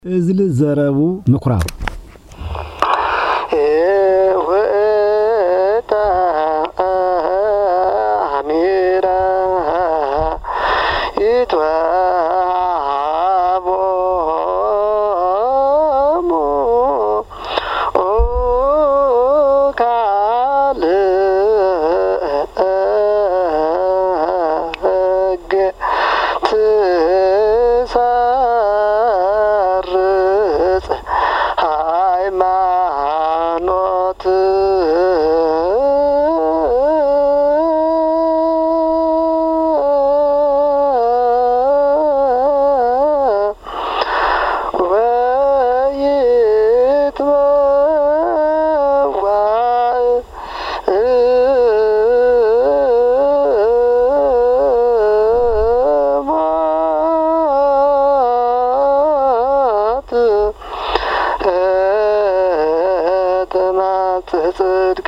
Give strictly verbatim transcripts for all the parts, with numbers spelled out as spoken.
እዝል ዘረቡ ምኩራብ ወታ አሚራ ይቷቦ ሞ ኦ ካል ጽድቅ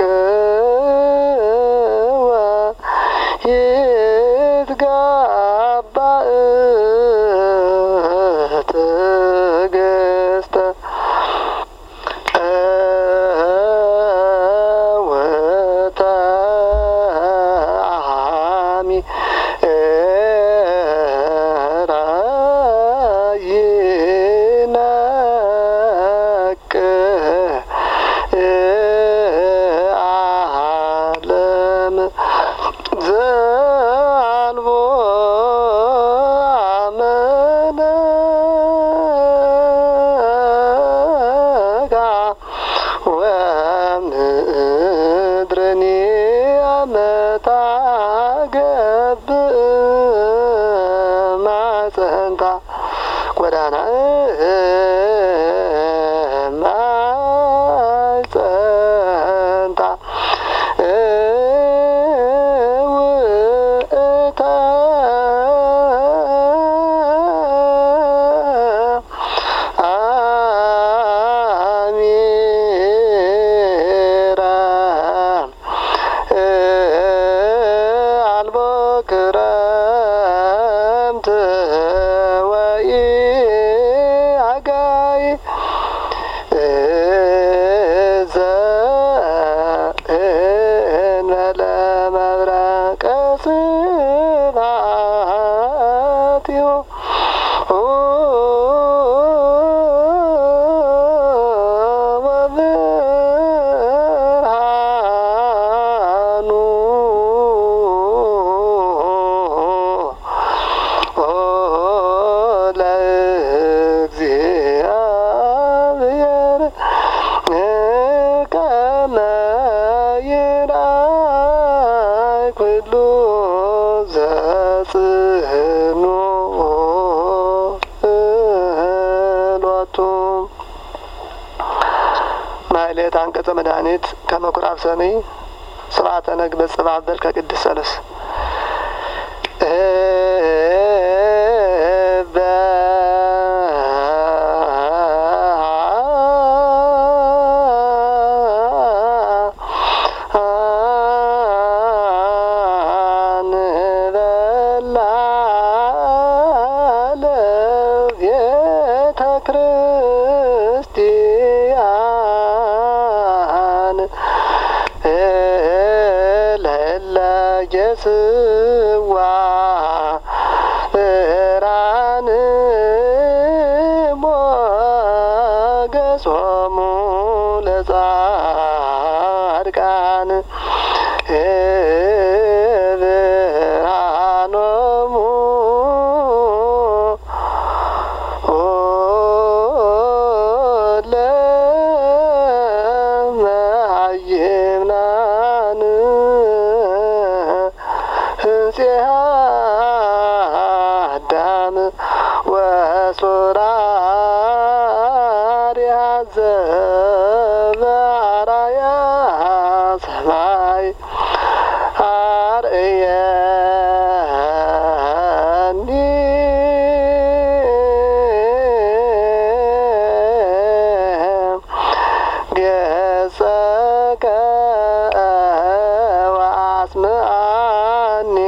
ይትጋባ ትዕግስት ወተዓሚ ራይነቅ ጎዳና ማጸንታ ውእታ አሚራ አልቦ ክረምት ማይሌት አንቀጸ መድኃኒት ከመኩራብ ሰሚ ስርዓተ ነግ በጽባበል ከቅድስ ሰለስ ስዋ ራን ሞገሶሙ ለጻድቃን ብርሃኖሙ ለመሃይምናን አዳም ወሶራር ያዘባራያ ሰማይ አርየኒ ገጸከ ወአስምዓኒ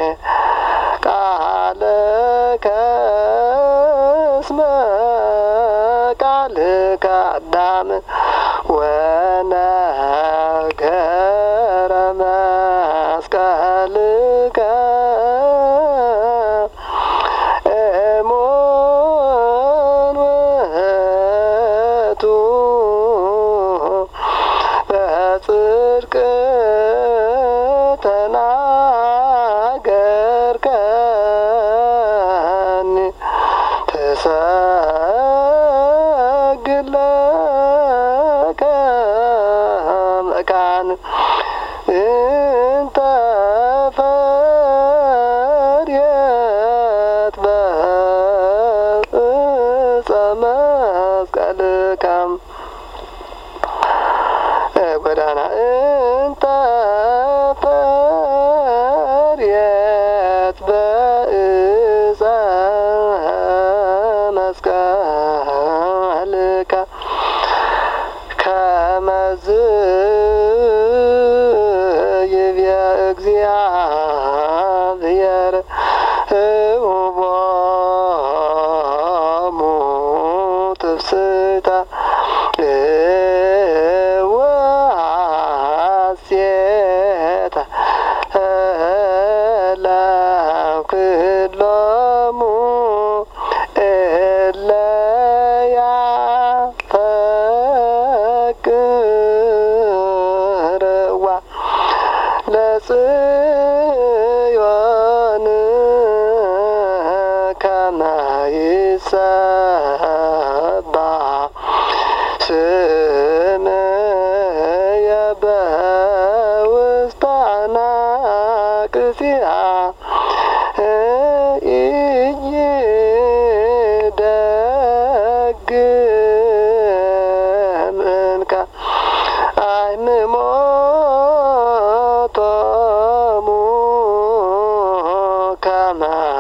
ቃለከ እስመ ቃልከ አዳም ወነገረ መስቀልከ እሙን ውእቱ በጽድቅ ተናገርከኒ ትሰግድ ለከ መካን እንተ ፈርየት በዕፀ መስቀልከ ጎዳና እንተ ፈርየት በዕፀ መስቀልከ ከመዝ ይብየ እግዚአብሔር እሁቦሙ ትፍስሕተ ወሐሴተ ለኩሎሙ እለ ያፈቅርዋ ለጽዮን ከመ ይሰባሕ ስምየ በውስተ አናቅጽያ ኢይደግም እንከ አይምሞቶሙ ከመ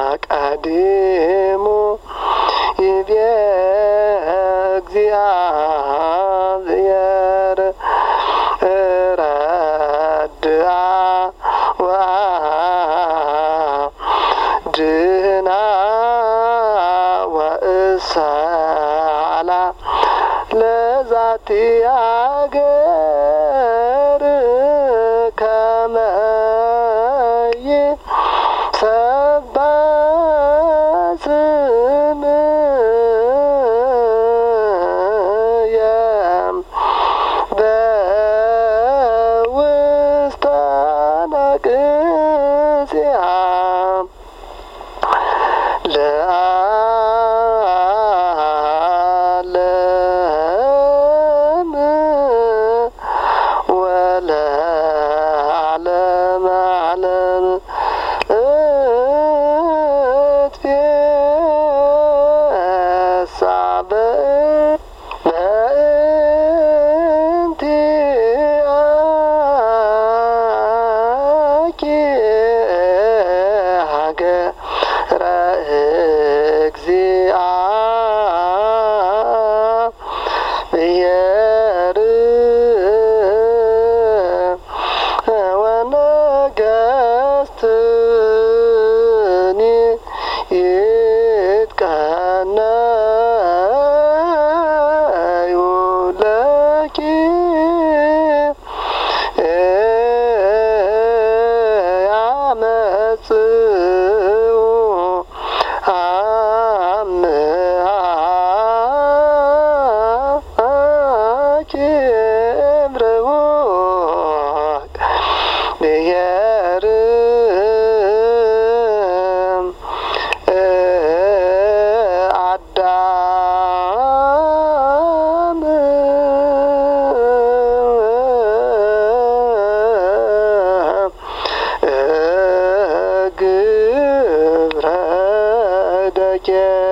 ቀዲሙ ይቤ እግዚአብሔር ረድአ ወአድኅና ወእሳላ ለዛቲ አገር ከመ ይሰባሕ ስምየ በውስተ አናቅጽያ ለዓለም ወለዓለመ ዓለም እትፌሳህ በእንቲአኪ ሀገረ እግዚአብሔር ወነገሥትኒ ይትቀነዩ ለኪ ያመጽኡ አምላኪ እምርሁ ብሔር አዳም ግብረ ደኬ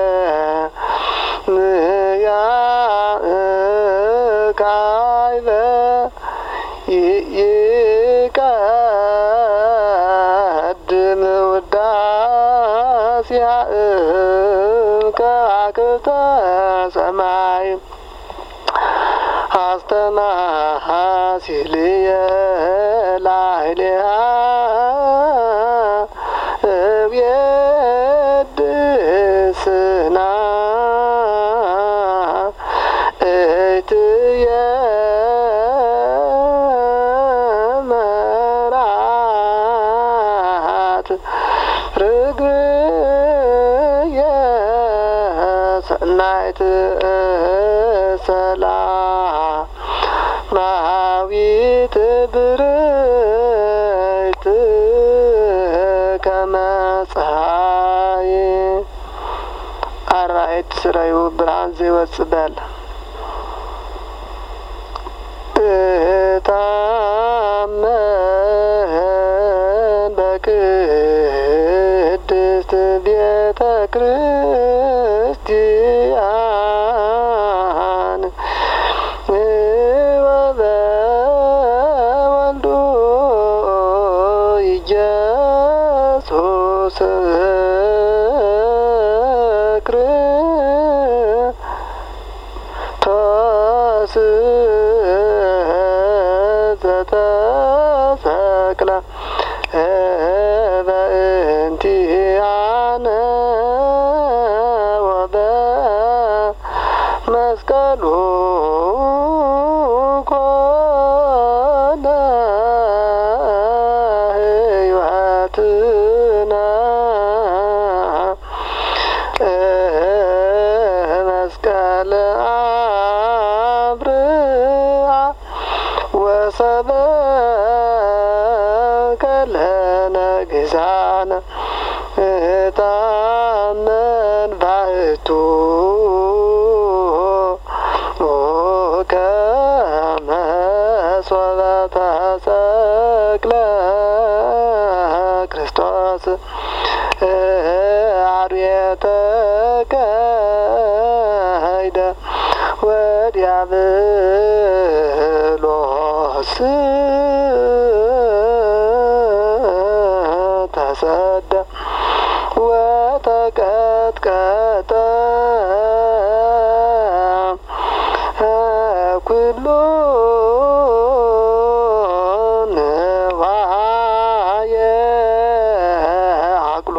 ያእካይበ ይቀድም ውዳሴ ከዋክብተ ሰማይ አስተማሃሲልየ ላዕሌሃ እብየድስና ሰናይት ሰላማዊት ብርክት ከመ ፀሐይ አርባዕት ስረዩ ብርሃን ዘይወፅእ በል እታመን በቅድስት ቤተ ክርስቲያን ወበወልዱ ኢየሱስ ክርስቶስ ዘተሰቅለ በእንቲአነ ወበመስቀሉ ኮነ ሕይወትነ መስቀለ አብርሃ ወሰበከ ለነ ግዛነ እታመን ባሕቱ ከመ ሶበ ተሰቅለ ክርስቶስ አርዌ ተካሄደ ወዲያብሎስ ተሰደ ወተቀጥቀጠ ኩሉ ንዋየ አቅሉ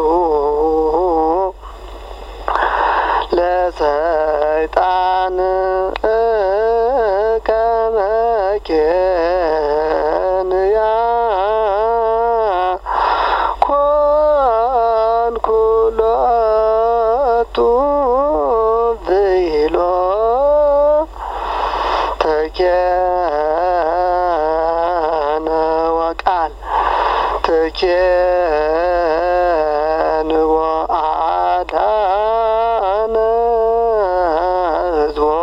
ለሰይጣን ከመ ኬንያ ኮንኩ ሎቱ ብሂሎ ተኬነ ወቃል ተኬንዎ አዳነ ሕዝቦ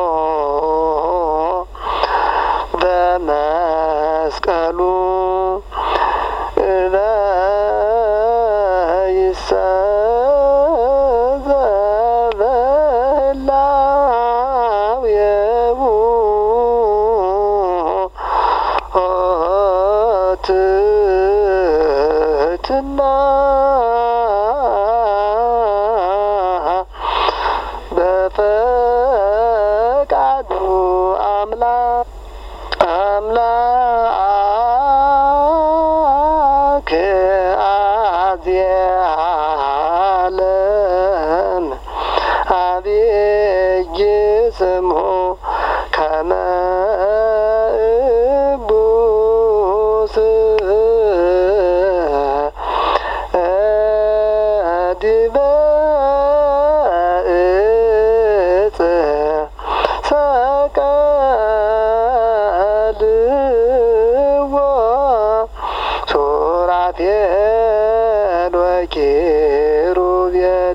በመስቀሉ በይሰዘበላውየቡ ትሕትና በፈቃዱ አምላክ አምላክ አዝያለም አብይ ስምሁ ከመ እቡስ ዲበ ዕፀ ሰቀልዎ ሱራፌል ወኪሩቤል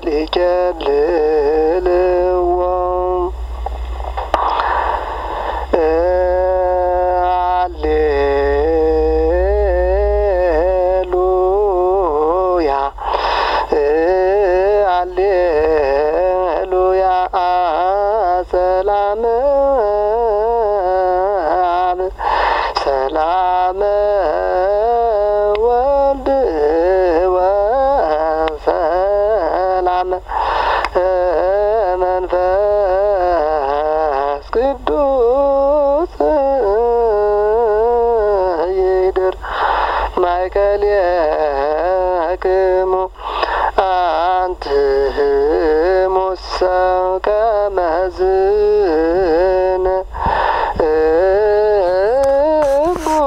ይኬልልዎ አሌሉያ አሌሉያ ሰላም አብ ሰላም ወልድ ወሰላም መንፈስ ቅዱስ ይድር ማእከልየ